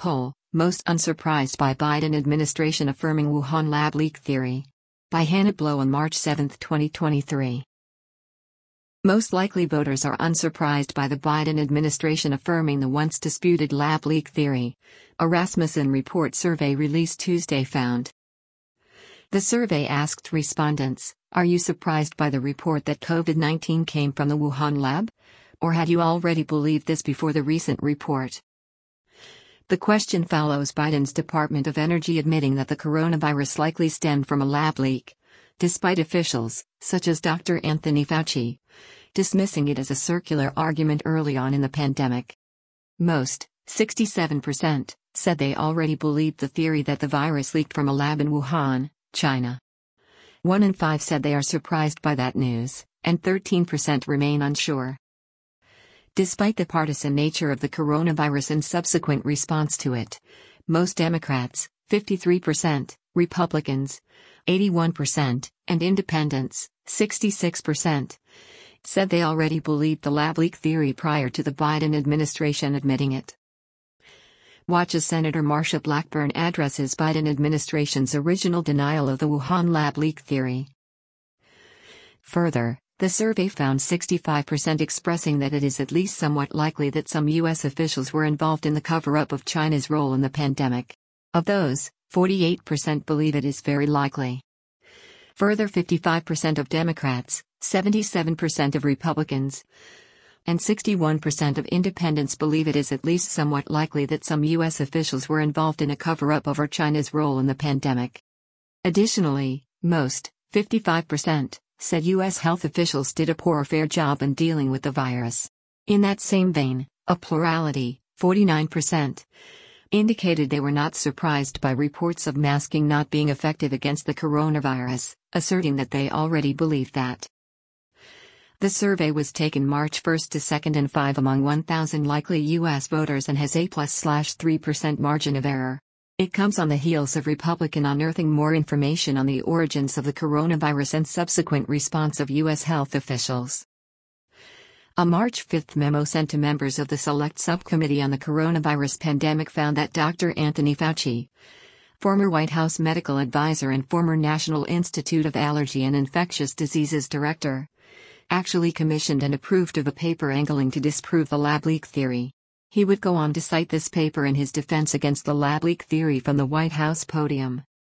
poll, most unsurprised by Biden administration affirming Wuhan lab leak theory. By Hannah Blow on March 7, 2023. Most likely voters are unsurprised by the Biden administration affirming the once disputed lab leak theory, a Rasmussen report survey released Tuesday found. The survey asked respondents, "Are you surprised by the report that COVID-19 came from the Wuhan lab? Or had you already believed this before the recent report?" The question follows Biden's Department of Energy admitting that the coronavirus likely stemmed from a lab leak, despite officials, such as Dr. Anthony Fauci, dismissing it as a circular argument early on in the pandemic. Most, 67%, said they already believed the theory that the virus leaked from a lab in Wuhan, China. 1 in 5 said they are surprised by that news, and 13% remain unsure. Despite the partisan nature of the coronavirus and subsequent response to it, most Democrats, 53%, Republicans, 81%, and Independents, 66%, said they already believed the lab leak theory prior to the Biden administration admitting it. Watch as Senator Marsha Blackburn addresses Biden administration's original denial of the Wuhan lab leak theory. Further, the survey found 65% expressing that it is at least somewhat likely that some U.S. officials were involved in the cover-up of China's role in the pandemic. Of those, 48% believe it is very likely. Further, 55% of Democrats, 77% of Republicans, and 61% of Independents believe it is at least somewhat likely that some U.S. officials were involved in a cover-up over China's role in the pandemic. Additionally, most, 55%, said U.S. health officials did a poor or fair job in dealing with the virus. In that same vein, a plurality, 49%, indicated they were not surprised by reports of masking not being effective against the coronavirus, asserting that they already believed that. The survey was taken March 1 to 2 and 5 among 1,000 likely U.S. voters and has a +/3% margin of error. It comes on the heels of Republican unearthing more information on the origins of the coronavirus and subsequent response of U.S. health officials. A March 5 memo sent to members of the Select Subcommittee on the Coronavirus Pandemic found that Dr. Anthony Fauci, former White House medical advisor and former National Institute of Allergy and Infectious Diseases director, actually commissioned and approved of a paper angling to disprove the lab leak theory. He would go on to cite this paper in his defense against the lab leak theory from the White House podium.